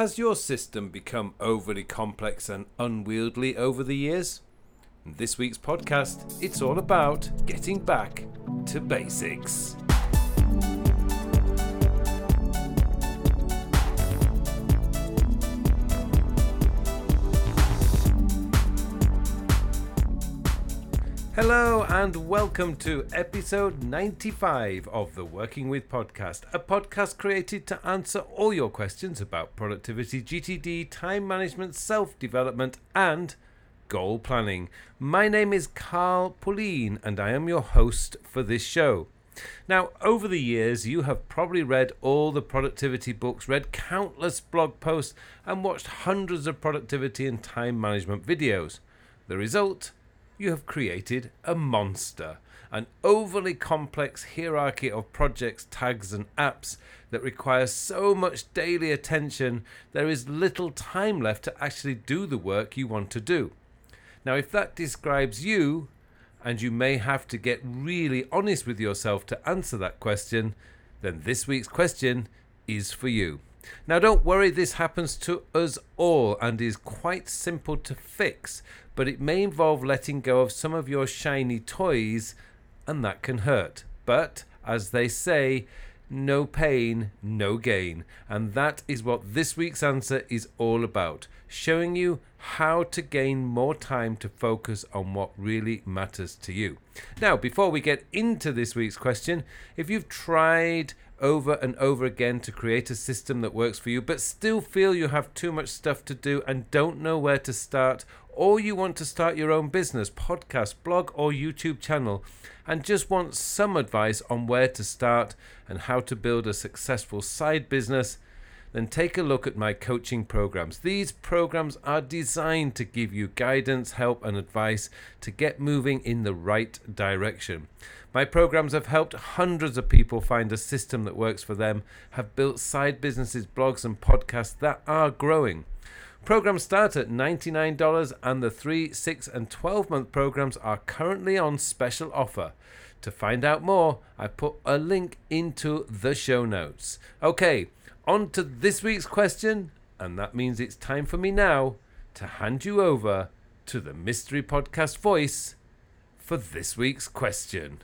Has your system become overly complex and unwieldy over the years? In this week's podcast, it's all about getting back to basics. Hello and welcome to episode 95 of the Working With podcast, a podcast created to answer all your questions about productivity, GTD, time management, self-development and goal planning. My name is Carl Pullein and I am your host for this show. Now, over the years, you have probably read all the productivity books, read countless blog posts and watched hundreds of productivity and time management videos. The result? You have created a monster, an overly complex hierarchy of projects, tags and apps that requires so much daily attention there is little time left to actually do the work you want to do. Now, if that describes you, and you may have to get really honest with yourself to answer that question, then this week's question is for you. Now, don't worry, this happens to us all and is quite simple to fix, but it may involve letting go of some of your shiny toys, and that can hurt. But, as they say, no pain, no gain. And that is what this week's answer is all about, showing you how to gain more time to focus on what really matters to you. Now, before we get into this week's question, if you've tried over and over again to create a system that works for you, but still feel you have too much stuff to do and don't know where to start, or you want to start your own business, podcast, blog, or YouTube channel, and just want some advice on where to start and how to build a successful side business, then take a look at my coaching programs. These programs are designed to give you guidance, help, and advice to get moving in the right direction. My programs have helped hundreds of people find a system that works for them, have built side businesses, blogs, and podcasts that are growing. Programs start at $99 and the 3, 6, and 12-month programs are currently on special offer. To find out more, I put a link into the show notes. Okay, on to this week's question, and that means it's time for me now to hand you over to the Mystery Podcast voice for this week's question.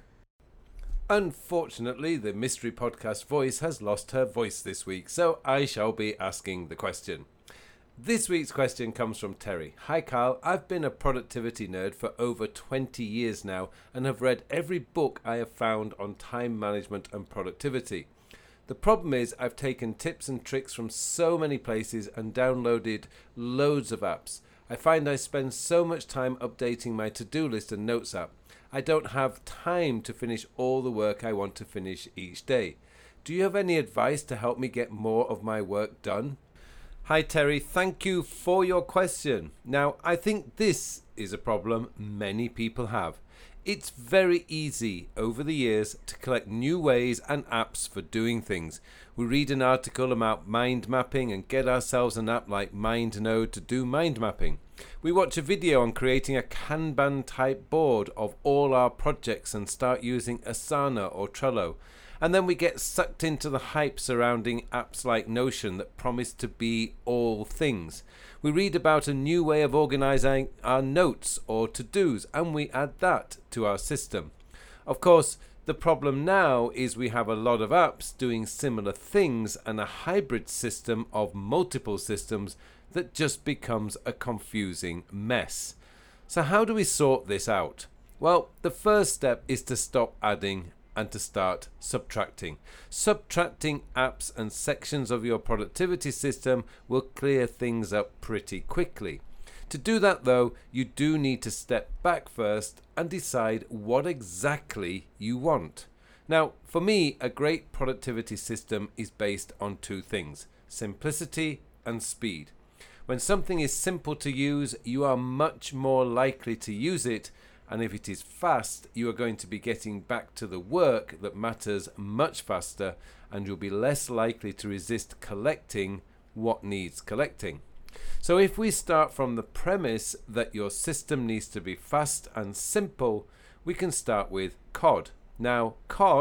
Unfortunately, the Mystery Podcast voice has lost her voice this week, so I shall be asking the question. This week's question comes from Terry. Hi Carl, I've been a productivity nerd for over 20 years now and have read every book I have found on time management and productivity. The problem is I've taken tips and tricks from so many places and downloaded loads of apps. I find I spend so much time updating my to-do list and notes app. I don't have time to finish all the work I want to finish each day. Do you have any advice to help me get more of my work done? Hi Terry, thank you for your question. Now, I think this is a problem many people have. It's very easy over the years to collect new ways and apps for doing things. We read an article about mind mapping and get ourselves an app like MindNode to do mind mapping. We watch a video on creating a Kanban type board of all our projects and start using Asana or Trello. And then we get sucked into the hype surrounding apps like Notion that promise to be all things. We read about a new way of organizing our notes or to-dos and we add that to our system. Of course, the problem now is we have a lot of apps doing similar things and a hybrid system of multiple systems that just becomes a confusing mess. So how do we sort this out? Well, the first step is to stop adding and to start subtracting. Subtracting apps and sections of your productivity system will clear things up pretty quickly. To do that though, you do need to step back first and decide what exactly you want. Now, for me, a great productivity system is based on two things: simplicity and speed. When something is simple to use, you are much more likely to use it, and if it is fast, you are going to be getting back to the work that matters much faster, and you'll be less likely to resist collecting what needs collecting. So if we start from the premise that your system needs to be fast and simple, we can start with COD. Now, COD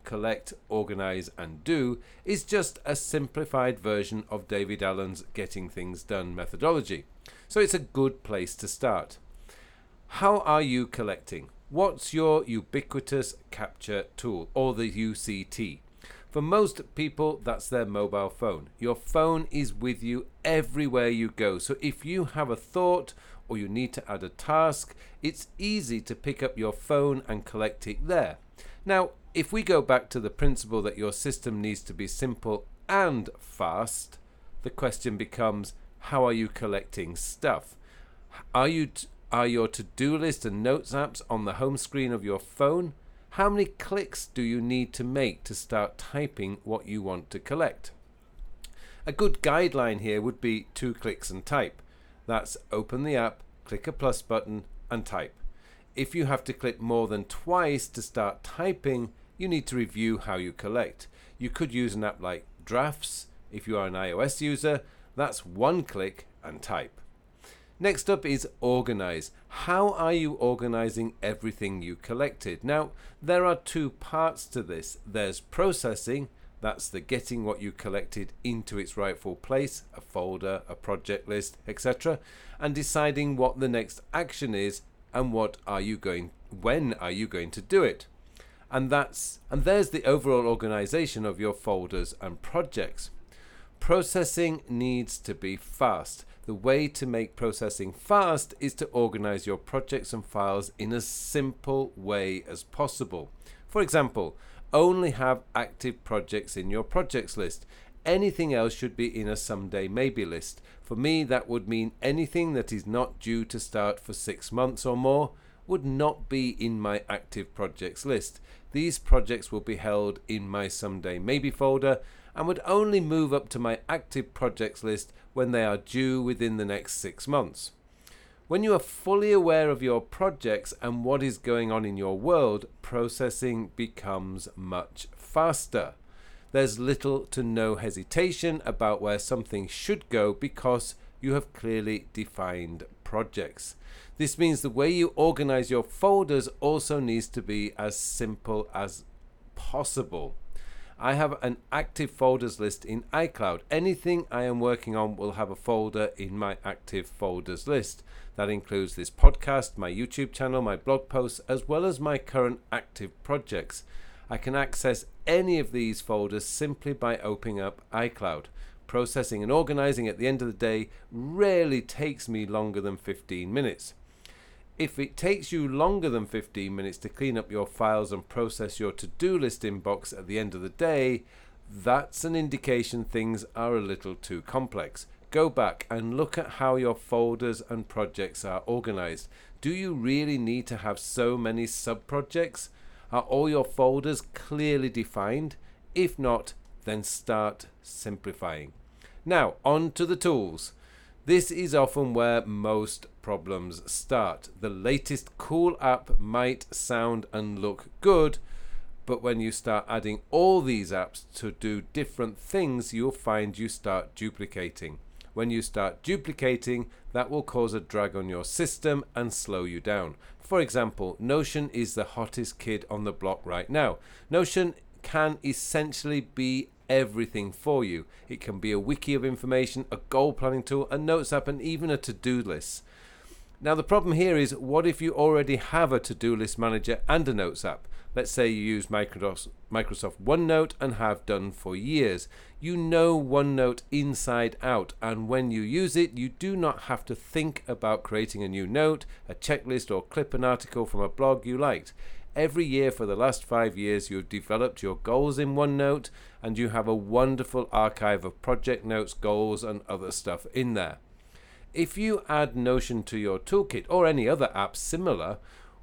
collect, organize, and do is just a simplified version of David Allen's Getting Things Done methodology. So it's a good place to start. How are you collecting? What's your ubiquitous capture tool, or the UCT? For most people, that's their mobile phone. Your phone is with you everywhere you go. So if you have a thought or you need to add a task, it's easy to pick up your phone and collect it there. Now, if we go back to the principle that your system needs to be simple and fast, the question becomes, how are you collecting stuff? Are your to-do list and notes apps on the home screen of your phone? How many clicks do you need to make to start typing what you want to collect? A good guideline here would be 2 clicks and type. That's open the app, click a plus button, and type. If you have to click more than twice to start typing, you need to review how you collect. You could use an app like Drafts. If you are an iOS user, that's 1 click and type. Next up is organize. How are you organizing everything you collected? Now, there are 2 parts to this. There's processing, that's the getting what you collected into its rightful place, a folder, a project list, etc., and deciding what the next action is and when are you going to do it. And there's the overall organization of your folders and projects. Processing needs to be fast. The way to make processing fast is to organize your projects and files in as simple way as possible. For example, only have active projects in your projects list. Anything else should be in a someday maybe list. For me, that would mean anything that is not due to start for 6 months or more would not be in my active projects list. These projects will be held in my someday maybe folder and would only move up to my active projects list when they are due within the next 6 months. When you are fully aware of your projects and what is going on in your world, processing becomes much faster. There's little to no hesitation about where something should go because you have clearly defined projects. This means the way you organize your folders also needs to be as simple as possible. I have an active folders list in iCloud. Anything I am working on will have a folder in my active folders list. That includes this podcast, my YouTube channel, my blog posts, as well as my current active projects. I can access any of these folders simply by opening up iCloud. Processing and organizing at the end of the day rarely takes me longer than 15 minutes. If it takes you longer than 15 minutes to clean up your files and process your to-do list inbox at the end of the day, that's an indication things are a little too complex. Go back and look at how your folders and projects are organized. Do you really need to have so many sub-projects? Are all your folders clearly defined? If not, then start simplifying. Now, on to the tools. This is often where most problems start. The latest cool app might sound and look good, but when you start adding all these apps to do different things, you'll find you start duplicating. When you start duplicating, that will cause a drag on your system and slow you down. For example, Notion is the hottest kid on the block right now. Notion can essentially be everything for you. It can be a wiki of information, a goal planning tool, a notes app, and even a to-do list. Now the problem here is, what if you already have a to-do list manager and a notes app? Let's say you use Microsoft OneNote and have done for years. You know OneNote inside out, and when you use it, you do not have to think about creating a new note, a checklist, or clip an article from a blog you liked. Every year for the last 5 years, you've developed your goals in OneNote, and you have a wonderful archive of project notes, goals, and other stuff in there. If you add Notion to your toolkit or any other app similar,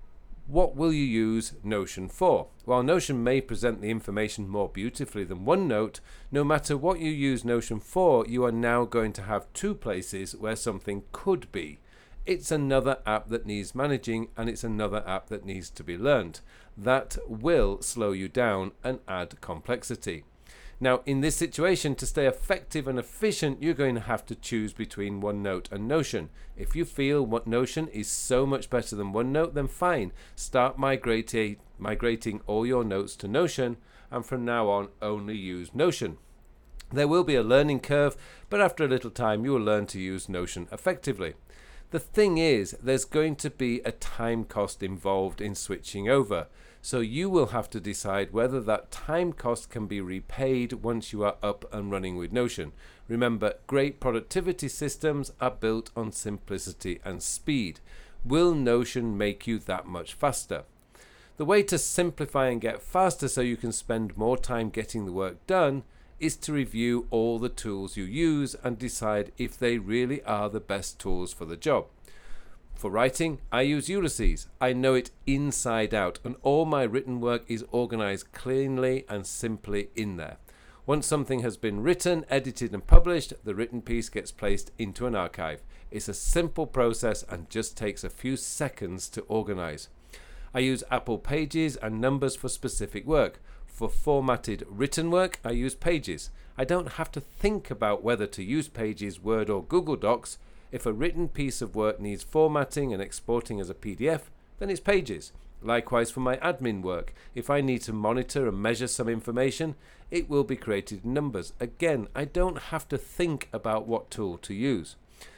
what will you use Notion for? While Notion may present the information more beautifully than OneNote, no matter what you use Notion for, you are now going to have 2 places where something could be. It's another app that needs managing, and it's another app that needs to be learned. That will slow you down and add complexity. Now, in this situation, to stay effective and efficient, you're going to have to choose between OneNote and Notion. If you feel what Notion is so much better than OneNote, then fine. Start migrating all your notes to Notion, and from now on only use Notion. There will be a learning curve, but after a little time you will learn to use Notion effectively. The thing is, there's going to be a time cost involved in switching over, so you will have to decide whether that time cost can be repaid once you are up and running with Notion. Remember, great productivity systems are built on simplicity and speed. Will Notion make you that much faster? The way to simplify and get faster so you can spend more time getting the work done is to review all the tools you use and decide if they really are the best tools for the job. For writing, I use Ulysses. I know it inside out, and all my written work is organized cleanly and simply in there. Once something has been written, edited and published, the written piece gets placed into an archive. It's a simple process and just takes a few seconds to organize. I use Apple Pages and Numbers for specific work. For formatted written work, I use Pages. I don't have to think about whether to use Pages, Word or Google Docs. If a written piece of work needs formatting and exporting as a PDF, then it's Pages. Likewise for my admin work. If I need to monitor and measure some information, it will be created in Numbers. Again, I don't have to think about what tool to use.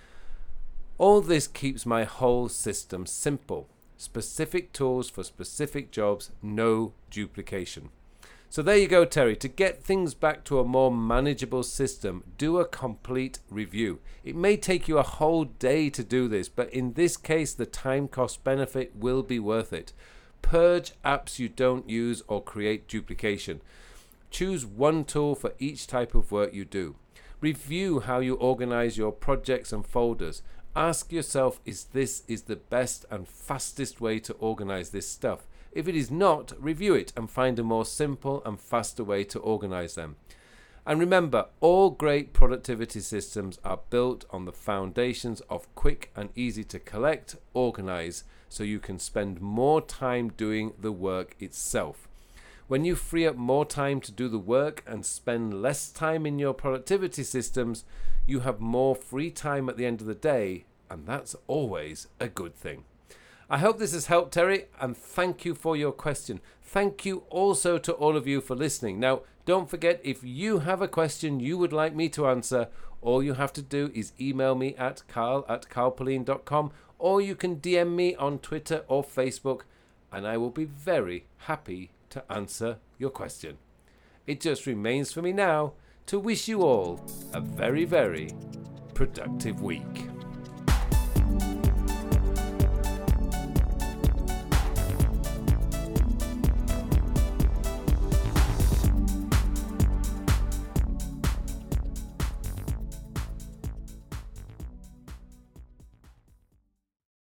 All this keeps my whole system simple. Specific tools for specific jobs, no duplication. So there you go, Terry. To get things back to a more manageable system, do a complete review. It may take you a whole day to do this, but in this case, the time cost benefit will be worth it. Purge apps you don't use or create duplication. Choose one tool for each type of work you do. Review how you organize your projects and folders. Ask yourself, is the best and fastest way to organize this stuff? If it is not, review it and find a more simple and faster way to organize them. And remember, all great productivity systems are built on the foundations of quick and easy to collect, organize, so you can spend more time doing the work itself. When you free up more time to do the work and spend less time in your productivity systems, you have more free time at the end of the day, and that's always a good thing. I hope this has helped, Terry, and thank you for your question. Thank you also to all of you for listening. Now, don't forget, if you have a question you would like me to answer, all you have to do is email me at carl@carlpullein.com, or you can DM me on Twitter or Facebook, and I will be very happy to answer your question. It just remains for me now to wish you all a very, very productive week.